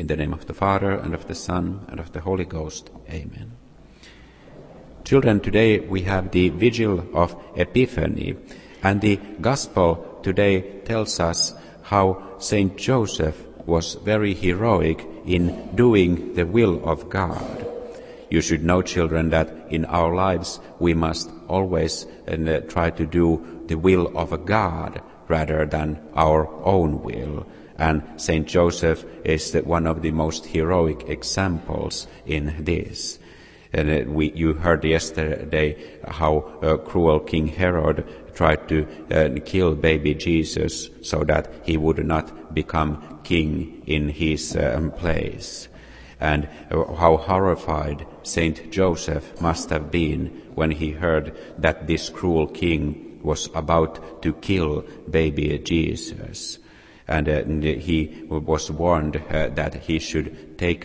In the name of the Father, and of the Son, and of the Holy Ghost. Amen. Children, today we have the Vigil of Epiphany, and the Gospel today tells us how Saint Joseph was very heroic in doing the will of God. You should know, children, that in our lives we must always try to do the will of God rather than our own will. And Saint Joseph is one of the most heroic examples in this. And you heard yesterday how cruel King Herod tried to kill baby Jesus so that he would not become king in his place. And how horrified Saint Joseph must have been when he heard that this cruel king was about to kill baby Jesus. And he was warned that he should take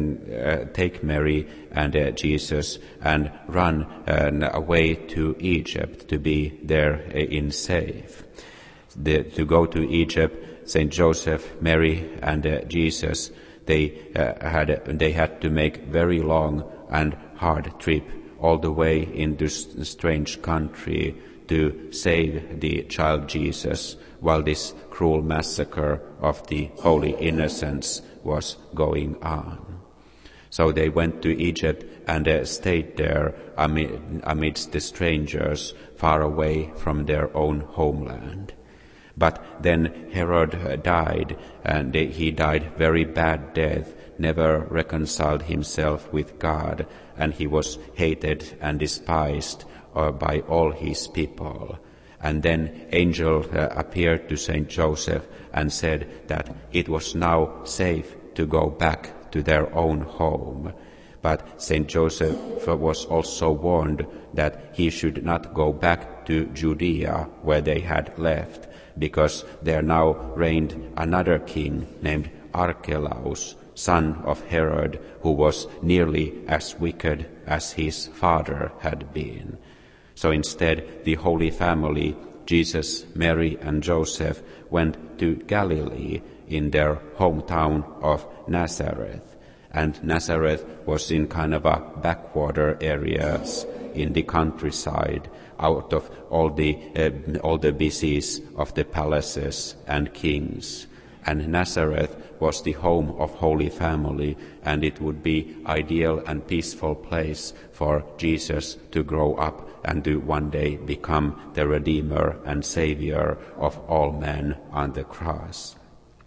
Mary and Jesus and run away to Egypt to be there in safe. To go to Egypt, Saint Joseph, Mary, and Jesus, they had to make very long and hard trip all the way into strange country to save the child Jesus, while this cruel massacre of the holy innocents was going on. So they went to Egypt and stayed there amidst the strangers, far away from their own homeland. But then Herod died, and he died very bad death, never reconciled himself with God, and he was hated and despised by all his people. And then angel appeared to Saint Joseph and said that it was now safe to go back to their own home. But Saint Joseph was also warned that he should not go back to Judea where they had left, because there now reigned another king named Archelaus, son of Herod, who was nearly as wicked as his father had been. So instead, the Holy Family, Jesus, Mary, and Joseph, went to Galilee in their hometown of Nazareth. And Nazareth was in kind of a backwater areas in the countryside, out of all the busies of the palaces and kings. And Nazareth was the home of Holy Family, and it would be ideal and peaceful place for Jesus to grow up and to one day become the Redeemer and Savior of all men on the cross.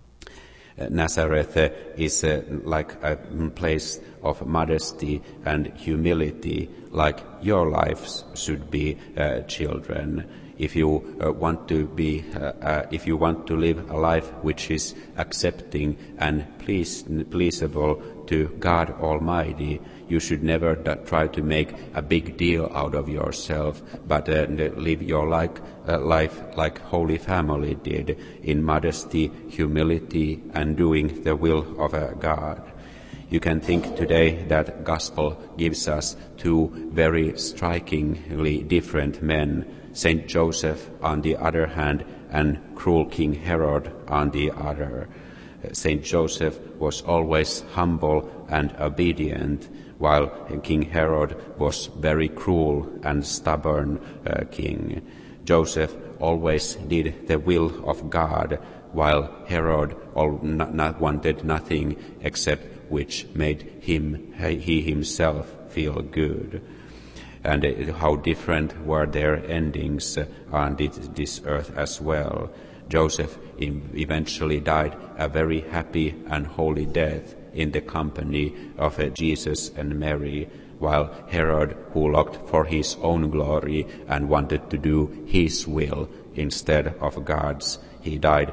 Nazareth is like a place of modesty and humility, like your lives should be, children. If you want to live a life which is accepting and pleasable to God Almighty, you should never try to make a big deal out of yourself, but live your life like Holy Family did, in modesty, humility, and doing the will of God. You can think today that Gospel gives us two very strikingly different men, Saint Joseph on the other hand, and cruel King Herod on the other. Saint Joseph was always humble and obedient, while King Herod was very cruel and stubborn king. Joseph always did the will of God, while Herod wanted nothing except which made he himself feel good. And how different were their endings on this earth as well. Joseph eventually died a very happy and holy death in the company of Jesus and Mary, while Herod, who looked for his own glory and wanted to do his will instead of God's, he died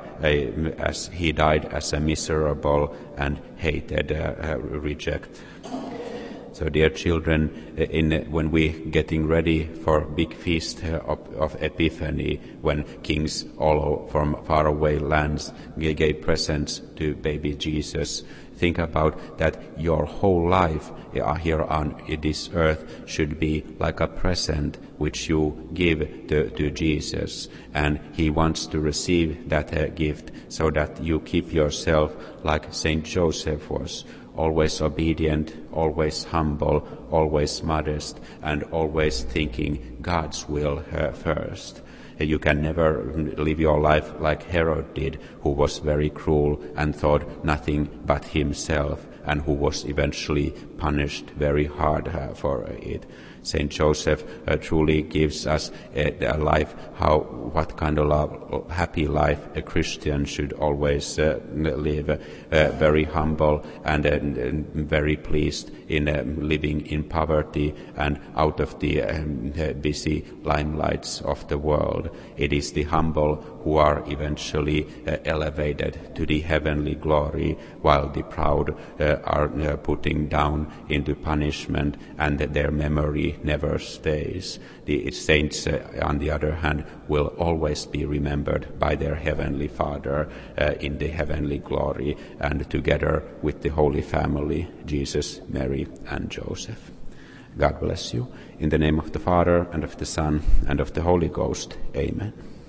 as a miserable and hated reject. So, dear children, when we getting ready for big feast of Epiphany, when kings all from faraway lands gave presents to baby Jesus, think about that your whole life here on this earth should be like a present which you give to Jesus, and he wants to receive that gift so that you keep yourself like Saint Joseph was, always obedient, always humble, always modest, and always thinking God's will first. You can never live your life like Herod did, who was very cruel and thought nothing but himself, and who was eventually punished very hard for it. Saint Joseph truly gives us a life, what kind of happy life a Christian should always live, very humble and very pleased in living in poverty and out of the busy limelights of the world. It is the humble who are eventually elevated to the heavenly glory, while the proud are putting down into punishment, and their memory never stays. The saints, on the other hand, will always be remembered by their heavenly Father in the heavenly glory, and together with the Holy Family, Jesus, Mary, and Joseph. God bless you. In the name of the Father, and of the Son, and of the Holy Ghost. Amen.